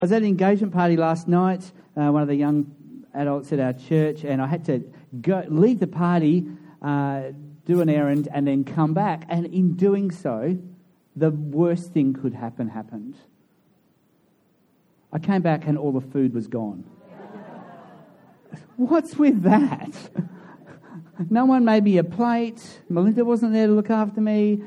I was at an engagement party last night, one of the young adults at our church, and I had to leave the party, do an errand, and then come back. And in doing so, the worst thing could happen happened. I came back and all the food was gone. What's with that? No one made me a plate. Melinda wasn't there to look after me.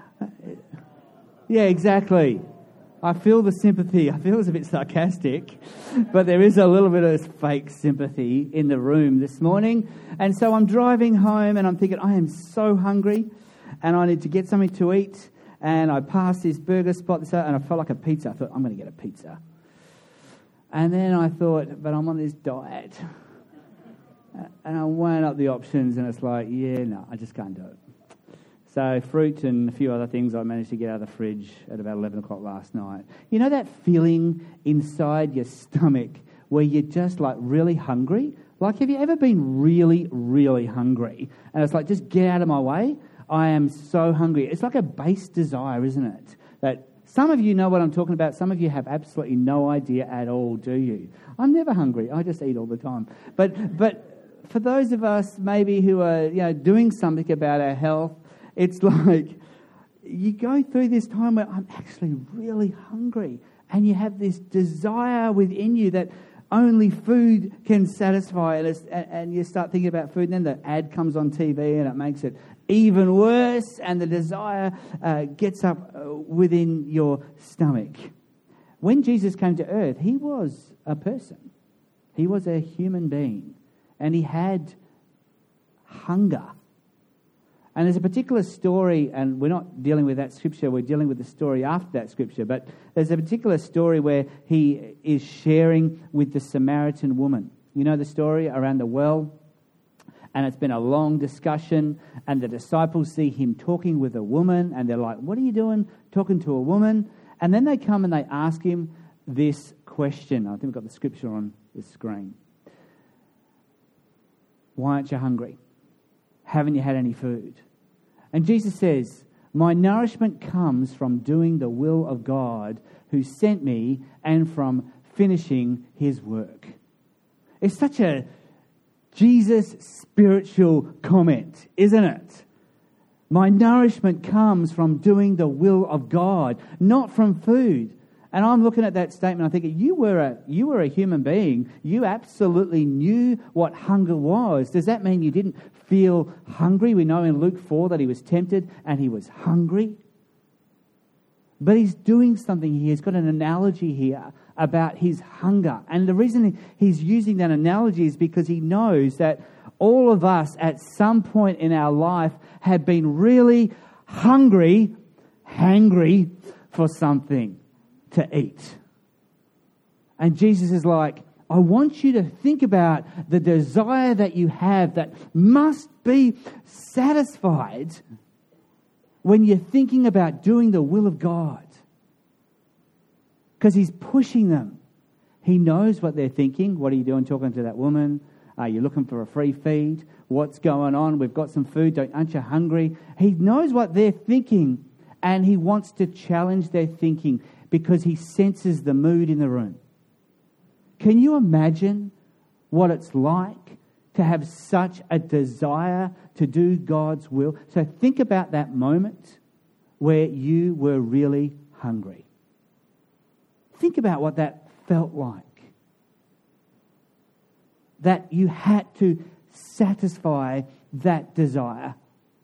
Yeah, exactly. I feel the sympathy. I feel it's a bit sarcastic, but there is a little bit of fake sympathy in the room this morning. And so I'm driving home and I'm thinking, I am so hungry and I need to get something to eat. And I passed this burger spot and I felt like a pizza. I thought, I'm going to get a pizza. And then I thought, but I'm on this diet. And I weighing up the options and it's like, yeah, no, I just can't do it. So fruit and a few other things I managed to get out of the fridge at about 11 o'clock last night. You know that feeling inside your stomach where you're just like really hungry? Like, have you ever been really, really hungry? And it's like, just get out of my way. I am so hungry. It's like a base desire, isn't it? That some of you know what I'm talking about. Some of you have absolutely no idea at all, do you? I'm never hungry. I just eat all the time. But for those of us maybe who are doing something about our health, it's like you go through this time where I'm actually really hungry and you have this desire within you that only food can satisfy and you start thinking about food and then the ad comes on TV and it makes it even worse and the desire gets up within your stomach. When Jesus came to earth, he was a person. He was a human being and he had hunger. And there's a particular story, and we're not dealing with that scripture, we're dealing with the story after that scripture, but there's a particular story where he is sharing with the Samaritan woman. You know the story around the well? And it's been a long discussion, and the disciples see him talking with a woman, and they're like, what are you doing talking to a woman? And then they come and they ask him this question. I think we've got the scripture on the screen. Why aren't you hungry? Haven't you had any food? And Jesus says, my nourishment comes from doing the will of God who sent me and from finishing his work. It's such a Jesus spiritual comment, isn't it? My nourishment comes from doing the will of God, not from food. And I'm looking at that statement, I'm thinking, you were a human being. You absolutely knew what hunger was. Does that mean you didn't feel hungry? We know in Luke 4 that he was tempted and he was hungry. But he's doing something here. He's got an analogy here about his hunger. And the reason he's using that analogy is because he knows that all of us at some point in our life have been really hangry for something to eat. And Jesus is like, I want you to think about the desire that you have that must be satisfied when you're thinking about doing the will of God. Because he's pushing them. He knows what they're thinking. What are you doing talking to that woman? Are you looking for a free feed? What's going on? We've got some food. Aren't you hungry? He knows what they're thinking and he wants to challenge their thinking because he senses the mood in the room. Can you imagine what it's like to have such a desire to do God's will? So think about that moment where you were really hungry. Think about what that felt like. That you had to satisfy that desire.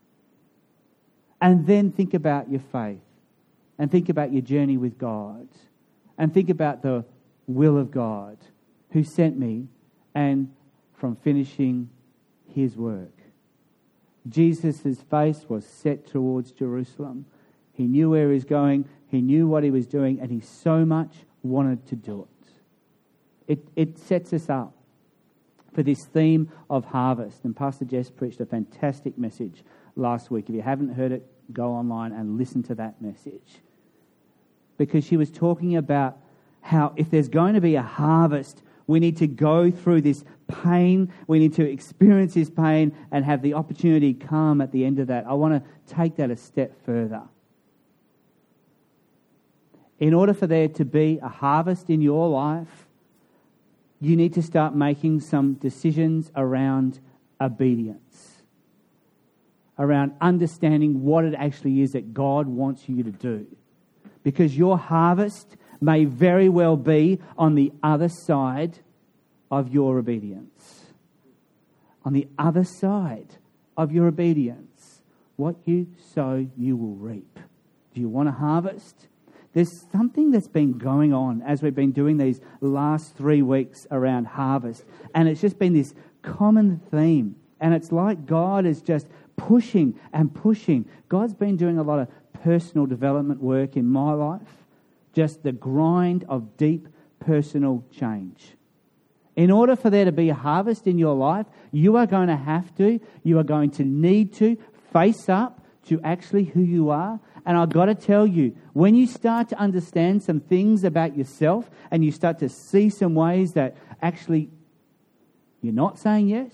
And then think about your faith. And think about your journey with God. And think about the will of God who sent me and from finishing his work. Jesus' face was set towards Jerusalem. He knew where he was going. He knew what he was doing. And he so much wanted to do it. It sets us up for this theme of harvest. And Pastor Jess preached a fantastic message last week. If you haven't heard it, go online and listen to that message. Because she was talking about how if there's going to be a harvest, we need to go through this pain. We need to experience this pain and have the opportunity come at the end of that. I want to take that a step further. In order for there to be a harvest in your life, you need to start making some decisions around obedience, around understanding what it actually is that God wants you to do. Because your harvest may very well be on the other side of your obedience. On the other side of your obedience, what you sow, you will reap. Do you want to harvest? There's something that's been going on as we've been doing these last 3 weeks around harvest. And it's just been this common theme. And it's like God is just pushing and pushing. God's been doing a lot of personal development work in my life. Just the grind of deep personal change. In order for there to be a harvest in your life, you are going to need to face up to actually who you are. And I've got to tell you, when you start to understand some things about yourself and you start to see some ways that actually you're not saying yes,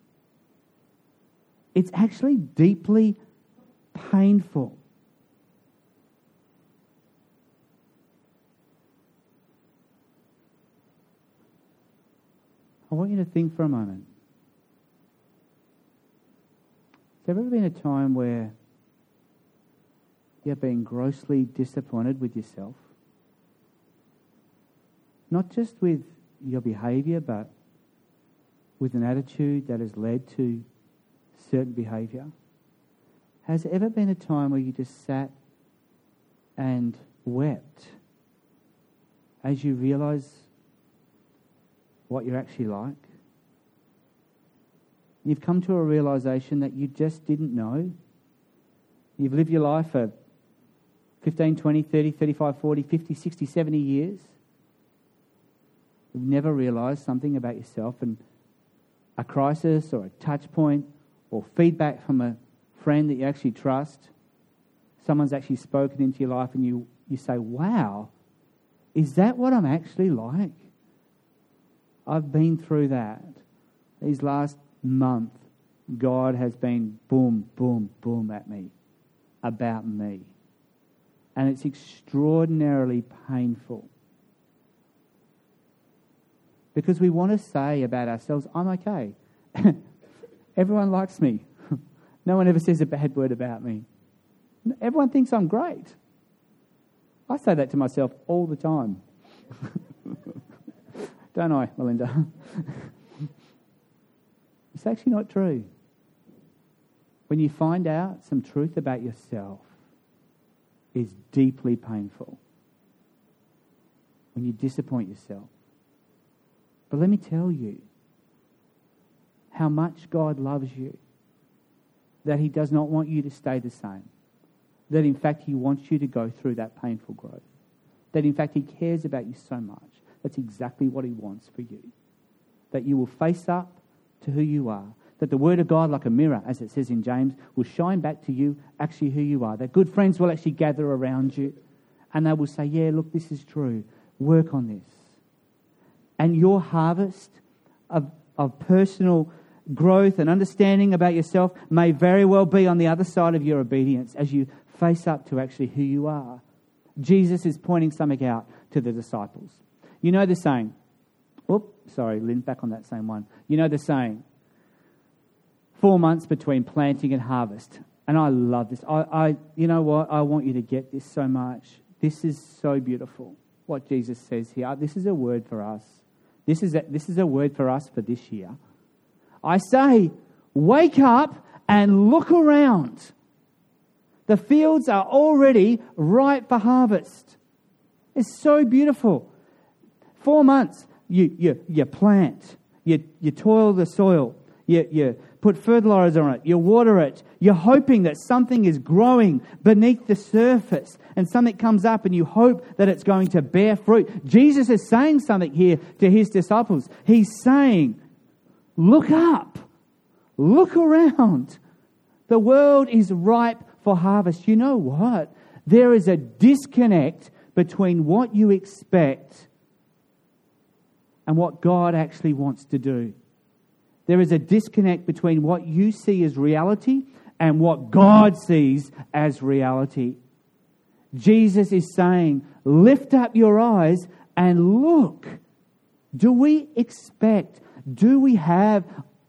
it's actually deeply painful. I want you to think for a moment. Has there ever been a time where you've been grossly disappointed with yourself? Not just with your behaviour, but with an attitude that has led to certain behaviour. Has there ever been a time where you just sat and wept as you realise what you're actually like? You've come to a realisation that you just didn't know. You've lived your life for 15, 20, 30, 35, 40, 50, 60, 70 years. You've never realised something about yourself, and a crisis or a touch point or feedback from a friend that you actually trust, someone's actually spoken into your life and you say, wow, is that what I'm actually like? I've been through that. These last month, God has been boom, boom, boom at me, about me. And it's extraordinarily painful. Because we want to say about ourselves, I'm okay. Everyone likes me. No one ever says a bad word about me. Everyone thinks I'm great. I say that to myself all the time. Don't I, Melinda? It's actually not true. When you find out some truth about yourself, it's deeply painful. When you disappoint yourself. But let me tell you how much God loves you, that He does not want you to stay the same, that in fact He wants you to go through that painful growth, that in fact He cares about you so much. That's exactly what He wants for you, that you will face up to who you are, that the Word of God, like a mirror, as it says in James, will shine back to you actually who you are, that good friends will actually gather around you and they will say, yeah, look, this is true, work on this. And your harvest of personal growth and understanding about yourself may very well be on the other side of your obedience as you face up to actually who you are. Jesus is pointing something out to the disciples. You know the saying, Lynn, back on that same one. You know the saying, 4 months between planting and harvest. And I love this. You know what? I want you to get this so much. This is so beautiful, what Jesus says here. This is a word for us. This is a word for us for this year. I say, wake up and look around. The fields are already ripe for harvest. It's so beautiful. 4 months, you plant, you toil the soil, you put fertilizer on it, you water it, you're hoping that something is growing beneath the surface and something comes up and you hope that it's going to bear fruit. Jesus is saying something here to His disciples. He's saying, look up, look around. The world is ripe for harvest. You know what? There is a disconnect between what you expect and what God actually wants to do. There is a disconnect between what you see as reality and what God sees as reality. Jesus is saying, lift up your eyes and look. Do we expect, do you have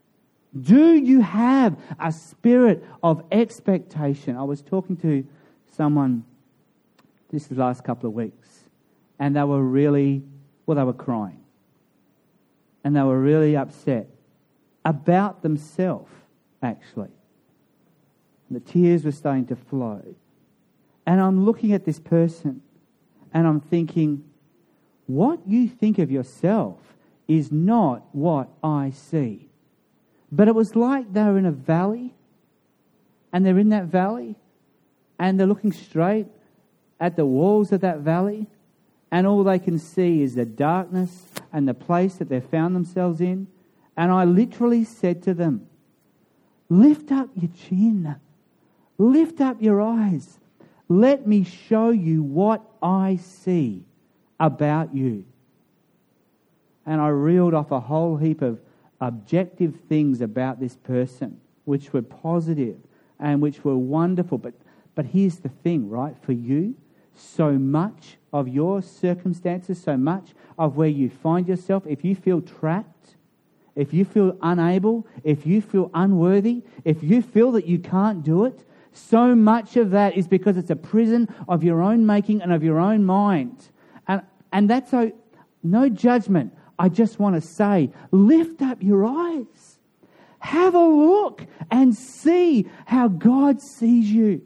a spirit of expectation? I was talking to someone this last couple of weeks, and they were crying. And they were really upset about themselves, actually. The tears were starting to flow. And I'm looking at this person and I'm thinking, what you think of yourself is not what I see. But it was like they were in a valley, and they're in that valley and they're looking straight at the walls of that valley, and all they can see is the darkness and the place that they found themselves in. And I literally said to them, lift up your chin. Lift up your eyes. Let me show you what I see about you. And I reeled off a whole heap of objective things about this person, which were positive and which were wonderful. But here's the thing, right? For you, so much of your circumstances, so much of where you find yourself, if you feel trapped, if you feel unable, if you feel unworthy, if you feel that you can't do it, so much of that is because it's a prison of your own making and of your own mind. And that's no judgment. I just want to say, lift up your eyes. Have a look and see how God sees you.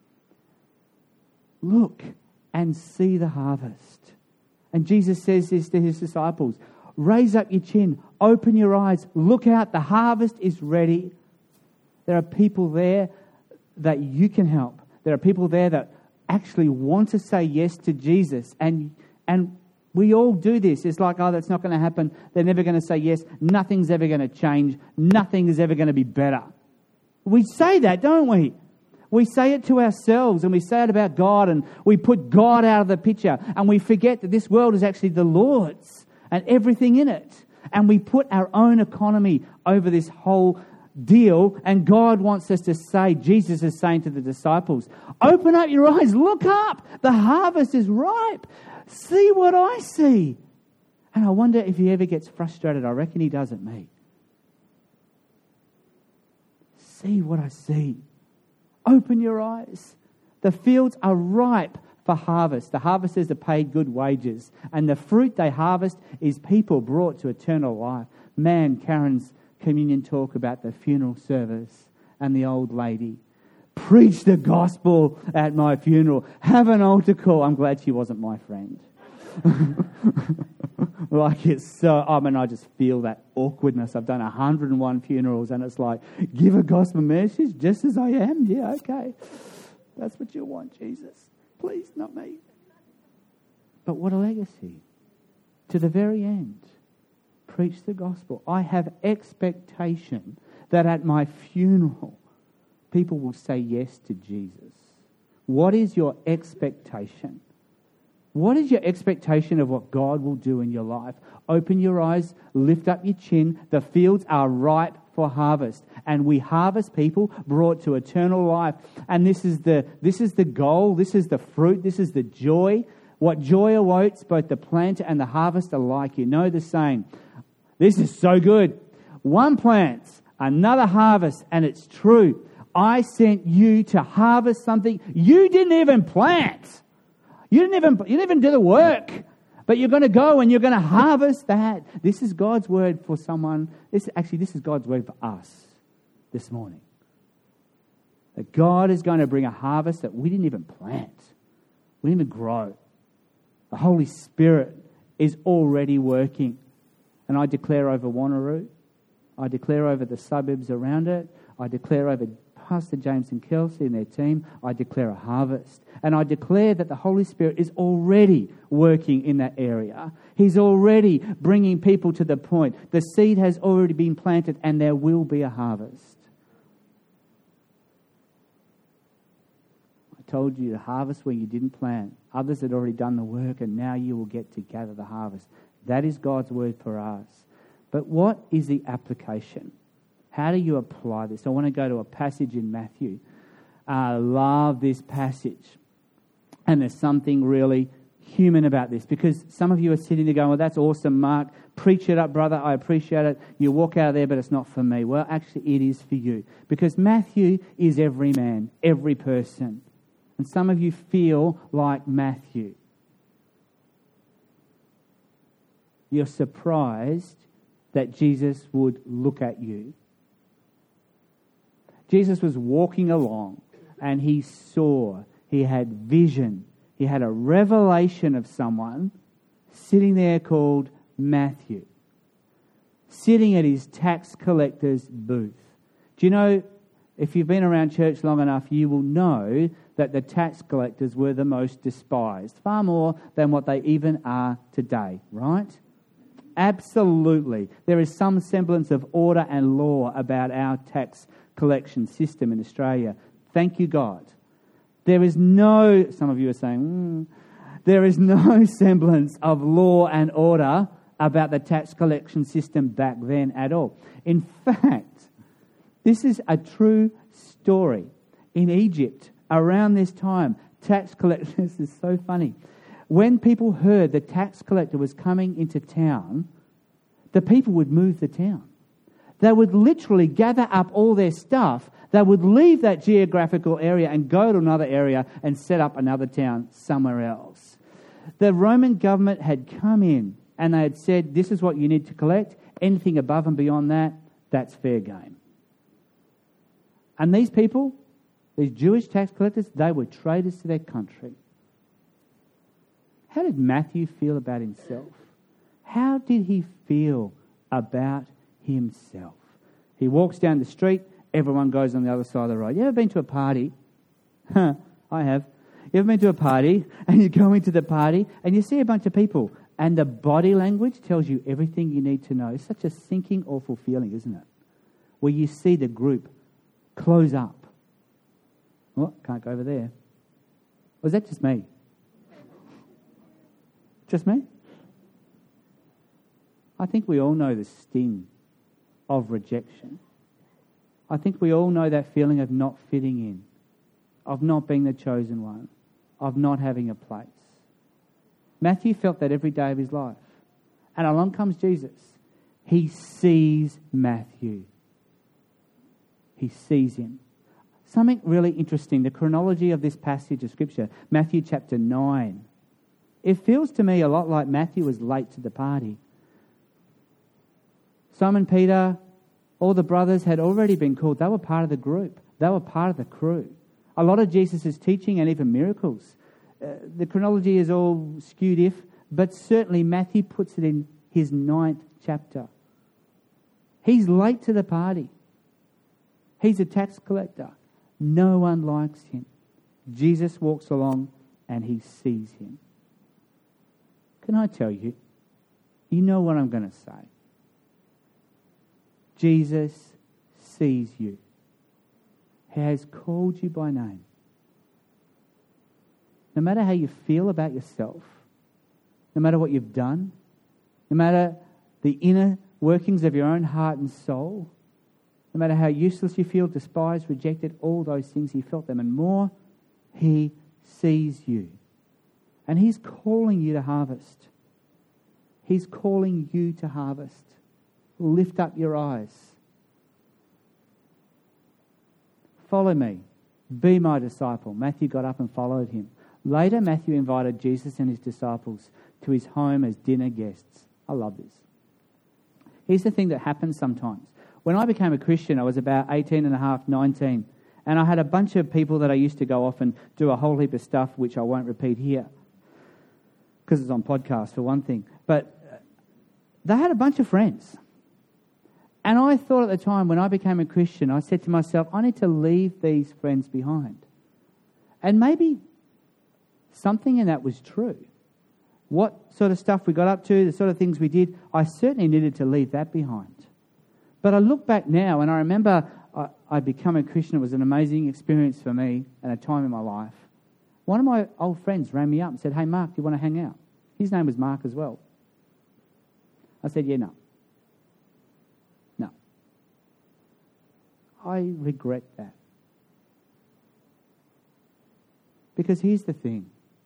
Look and see the harvest. And Jesus says this to his disciples, raise up your chin, open your eyes, look out, the harvest is ready. There are people there that you can help. There are people there that actually want to say yes to Jesus. And we all do this. It's like, oh, that's not going to happen. They're never going to say yes. Nothing's ever going to change. Nothing is ever going to be better. We say that, don't we? We say it to ourselves, and we say it about God, and we put God out of the picture, and we forget that this world is actually the Lord's and everything in it. And we put our own economy over this whole deal, and God wants us to say, Jesus is saying to the disciples, open up your eyes, look up, the harvest is ripe, see what I see. And I wonder if he ever gets frustrated. I reckon he does at me. See what I see. Open your eyes. The fields are ripe for harvest. The harvesters are paid good wages, and the fruit they harvest is people brought to eternal life. Man, Karen's communion talk about the funeral service and the old lady. Preach the gospel at my funeral. Have an altar call. I'm glad she wasn't my friend. Like it's so, I just feel that awkwardness. I've done 101 funerals, and it's like, give a gospel message just as I am. Yeah, okay. That's what you want, Jesus. Please, not me. But what a legacy. To the very end. Preach the gospel. I have expectation that at my funeral, people will say yes to Jesus. What is your expectation? What is your expectation of what God will do in your life? Open your eyes, lift up your chin. The fields are ripe for harvest, and we harvest people brought to eternal life. And this is the goal, this is the fruit, this is the joy. What joy awaits both the planter and the harvest alike. You know the saying. This is so good. One plants, another harvest, and it's true. I sent you to harvest something you didn't even plant. You didn't even do the work, but you're going to go and you're going to harvest that. This is God's word for someone. This is God's word for us this morning. That God is going to bring a harvest that we didn't even plant. We didn't even grow. The Holy Spirit is already working. And I declare over Wanneroo, I declare over the suburbs around it, I declare over Pastor James and Kelsey and their team, I declare a harvest. And I declare that the Holy Spirit is already working in that area. He's already bringing people to the point. The seed has already been planted, and there will be a harvest. I told you to harvest where you didn't plant. Others had already done the work, and now you will get to gather the harvest. That is God's word for us. But what is the application? How do you apply this? I want to go to a passage in Matthew. I love this passage. And there's something really human about this, because some of you are sitting there going, well, that's awesome, Mark. Preach it up, brother. I appreciate it. You walk out of there, but it's not for me. Well, actually, it is for you, because Matthew is every man, every person. And some of you feel like Matthew. You're surprised that Jesus would look at you. Jesus was walking along and he saw, he had vision, he had a revelation of someone sitting there called Matthew, sitting at his tax collector's booth. Do you know, if you've been around church long enough, you will know that the tax collectors were the most despised, far more than what they even are today, right? Absolutely. There is some semblance of order and law about our tax collection system in Australia. Thank you, God. There is no, some of you are saying, there is no semblance of law and order about the tax collection system back then at all. In fact, this is a true story. In Egypt, around this time, tax collectors, this is so funny. When people heard the tax collector was coming into town, the people would move the town. They would literally gather up all their stuff. They would leave that geographical area and go to another area and set up another town somewhere else. The Roman government had come in and they had said, this is what you need to collect. Anything above and beyond that, that's fair game. And these people, these Jewish tax collectors, they were traitors to their country. How did Matthew feel about himself? How did he feel about himself? He walks down the street, everyone goes on the other side of the road. You ever been to a party? I have. You ever been to a party and you go into the party and you see a bunch of people and the body language tells you everything you need to know? It's such a sinking, awful feeling, isn't it? Where you see the group close up. Oh, can't go over there. Was that just me? Just me? I think we all know the sting of rejection. I think we all know that feeling of not fitting in, of not being the chosen one, of not having a place. Matthew felt that every day of his life. And along comes Jesus. He sees Matthew. He sees him. Something really interesting, the chronology of this passage of Scripture, Matthew chapter 9. It feels to me a lot like Matthew was late to the party. Simon Peter, all the brothers had already been called. They were part of the group. They were part of the crew. A lot of Jesus' teaching and even miracles. The chronology is all skewed if, but certainly Matthew puts it in his 9th chapter. He's late to the party. He's a tax collector. No one likes him. Jesus walks along and he sees him. Can I tell you, you know what I'm going to say. Jesus sees you. He has called you by name. No matter how you feel about yourself, no matter what you've done, no matter the inner workings of your own heart and soul, no matter how useless you feel, despised, rejected, all those things, he felt them and more, he sees you. And he's calling you to harvest. He's calling you to harvest. Lift up your eyes. Follow me. Be my disciple. Matthew got up and followed him. Later, Matthew invited Jesus and his disciples to his home as dinner guests. I love this. Here's the thing that happens sometimes. When I became a Christian, I was about 18 and a half, 19, and I had a bunch of people that I used to go off and do a whole heap of stuff, which I won't repeat here, because it's on podcast for one thing. But they had a bunch of friends. And I thought at the time when I became a Christian, I said to myself, I need to leave these friends behind. And maybe something in that was true. What sort of stuff we got up to, the sort of things we did, I certainly needed to leave that behind. But I look back now and I remember I became a Christian. It was an amazing experience for me and a time in my life. One of my old friends rang me up and said, hey, Mark, do you want to hang out? His name was Mark as well. I said, yeah, no. I regret that. Because here's the thing.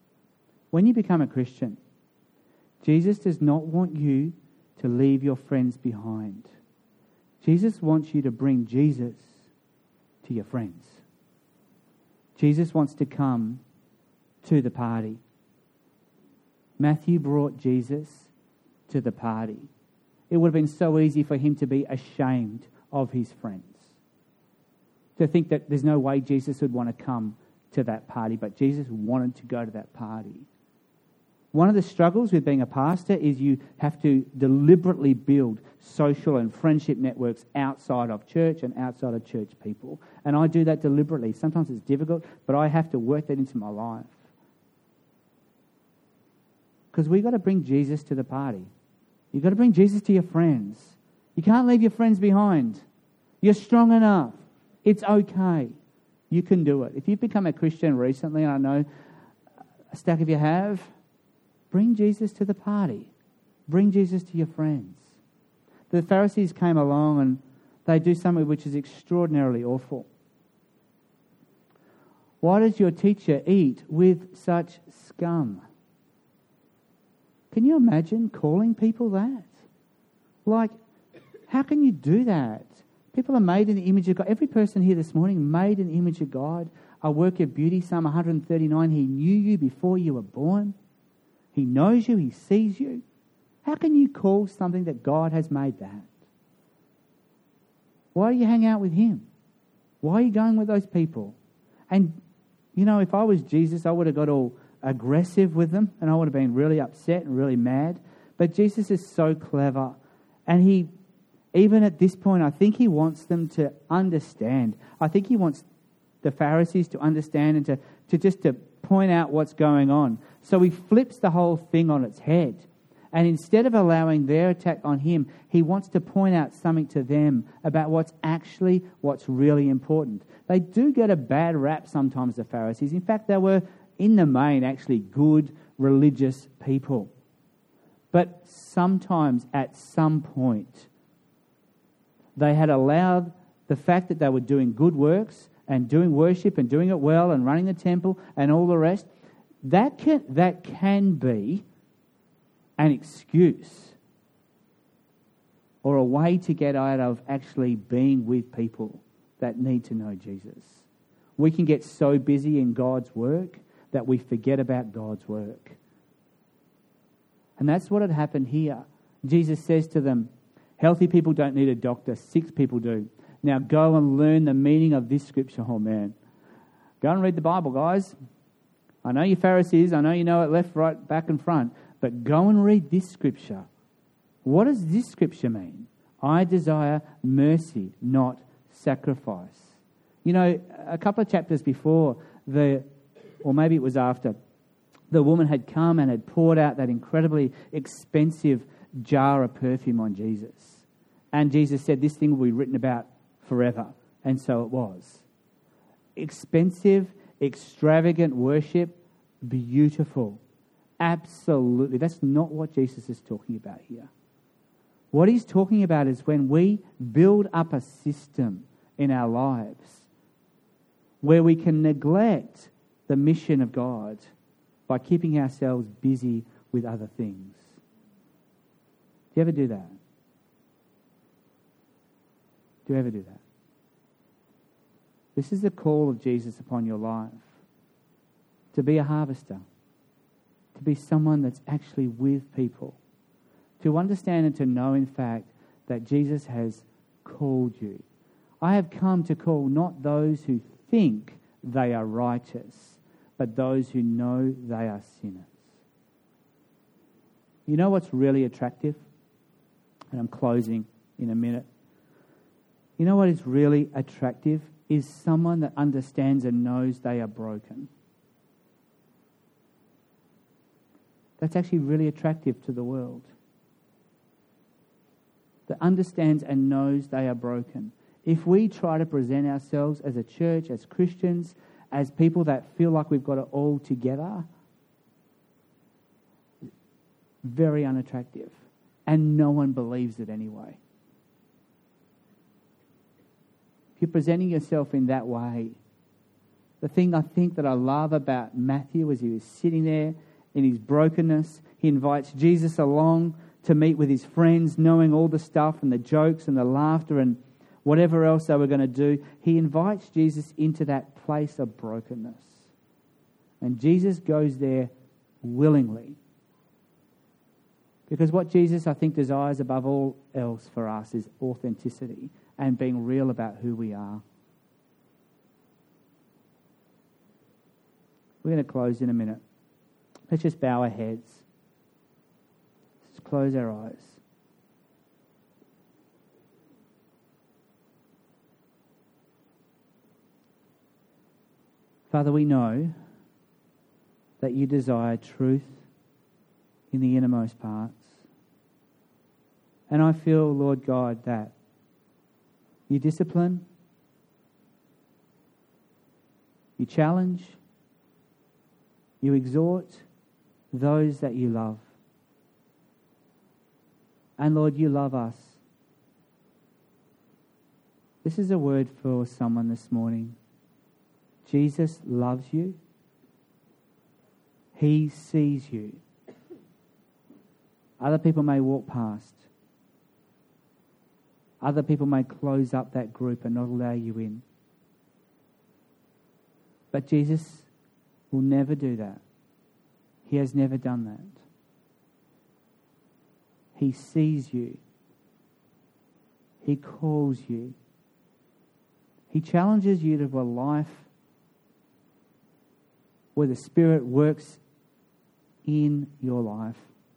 When you become a Christian, Jesus does not want you to leave your friends behind. Jesus wants you to bring Jesus to your friends. Jesus wants to come to the party. Matthew brought Jesus to the party. It would have been so easy for him to be ashamed of his friends, to think that there's no way Jesus would want to come to that party, but Jesus wanted to go to that party. One of the struggles with being a pastor is you have to deliberately build social and friendship networks outside of church and outside of church people. And I do that deliberately. Sometimes it's difficult, but I have to work that into my life. Because we've got to bring Jesus to the party. You've got to bring Jesus to your friends. You can't leave your friends behind. You're strong enough. It's okay. You can do it. If you've become a Christian recently, and I know a stack of you have, bring Jesus to the party. Bring Jesus to your friends. The Pharisees came along and they do something which is extraordinarily awful. Why does your teacher eat with such scum? Can you imagine calling people that? Like, how can you do that? People are made in the image of God. Every person here this morning made in the image of God. A work of beauty, Psalm 139, He knew you before you were born. He knows you, He sees you. How can you call something that God has made that? Why do you hang out with Him? Why are you going with those people? And, you know, if I was Jesus, I would have got all aggressive with them and I would have been really upset and really mad. But Jesus is so clever, and He, even at this point, I think He wants them to understand. I think He wants the Pharisees to understand and to point out what's going on. So He flips the whole thing on its head. And instead of allowing their attack on Him, He wants to point out something to them about what's really important. They do get a bad rap sometimes, the Pharisees. In fact, they were, in the main, actually good religious people. But sometimes, at some point, they had allowed the fact that they were doing good works and doing worship and doing it well and running the temple and all the rest, that can be an excuse or a way to get out of actually being with people that need to know Jesus. We can get so busy in God's work that we forget about God's work. And that's what had happened here. Jesus says to them, healthy people don't need a doctor, sick people do. Now go and learn the meaning of this scripture. Oh man, go and read the Bible, guys. I know you Pharisees, I know you know it left, right, back and front, but go and read this scripture. What does this scripture mean? I desire mercy, not sacrifice. You know, a couple of chapters before, or maybe it was after, the woman had come and had poured out that incredibly expensive jar of perfume on Jesus. And Jesus said, this thing will be written about forever. And so it was. Expensive, extravagant worship, beautiful. Absolutely. That's not what Jesus is talking about here. What He's talking about is when we build up a system in our lives where we can neglect the mission of God by keeping ourselves busy with other things. Do you ever do that? Do you ever do that? This is the call of Jesus upon your life. To be a harvester. To be someone that's actually with people. To understand and to know, in fact, that Jesus has called you. I have come to call not those who think they are righteous, but those who know they are sinners. You know what's really attractive? And I'm closing in a minute. You know what is really attractive? Is someone that understands and knows they are broken. That's actually really attractive to the world. That understands and knows they are broken. If we try to present ourselves as a church, as Christians, as people that feel like we've got it all together, very unattractive. And no one believes it anyway. If you're presenting yourself in that way, the thing I think that I love about Matthew as he was sitting there in his brokenness. He invites Jesus along to meet with his friends, knowing all the stuff and the jokes and the laughter and whatever else they were going to do. He invites Jesus into that place of brokenness. And Jesus goes there willingly. Because what Jesus, I think, desires above all else for us is authenticity and being real about who we are. We're going to close in a minute. Let's just bow our heads. Let's close our eyes. Father, we know that you desire truth in the innermost parts. And I feel, Lord God, that you discipline, you challenge, you exhort those that you love. And Lord, you love us. This is a word for someone this morning. Jesus loves you. He sees you. Other people may walk past. Other people may close up that group and not allow you in. But Jesus will never do that. He has never done that. He sees you. He calls you. He challenges you to a life where the Spirit works in your life.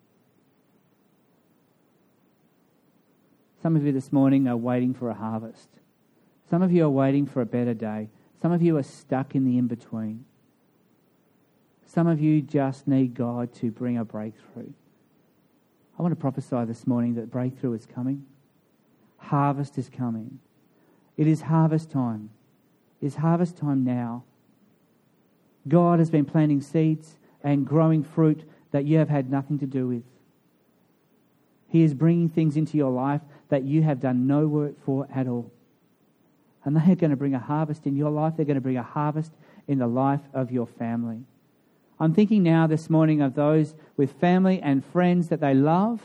Some of you this morning are waiting for a harvest. Some of you are waiting for a better day. Some of you are stuck in the in-between. Some of you just need God to bring a breakthrough. I want to prophesy this morning that breakthrough is coming. Harvest is coming. It is harvest time. It is harvest time now. God has been planting seeds and growing fruit that you have had nothing to do with. He is bringing things into your life that you have done no work for at all. And they are going to bring a harvest in your life. They're going to bring a harvest in the life of your family. I'm thinking now this morning of those with family and friends that they love.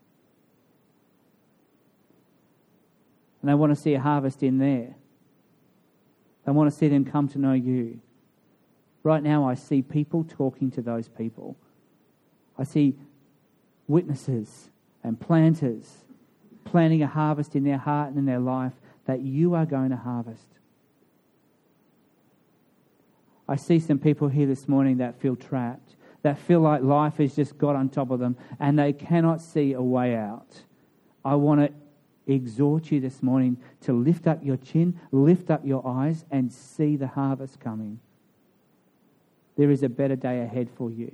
And they want to see a harvest in there. They want to see them come to know you. Right now I see people talking to those people. I see witnesses and planters planting a harvest in their heart and in their life that you are going to harvest. I see some people here this morning that feel trapped, that feel like life has just got on top of them and they cannot see a way out. I want to exhort you this morning to lift up your chin, lift up your eyes and see the harvest coming. There is a better day ahead for you.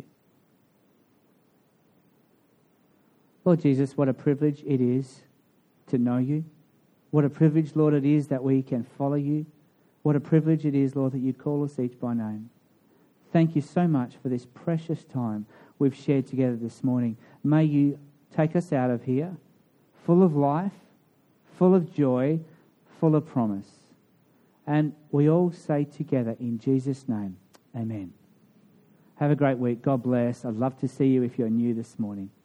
Lord Jesus, what a privilege it is to know you. What a privilege, Lord, it is that we can follow you. What a privilege it is, Lord, that you call us each by name. Thank you so much for this precious time we've shared together this morning. May you take us out of here full of life, full of joy, full of promise. And we all say together in Jesus' name, amen. Have a great week. God bless. I'd love to see you if you're new this morning.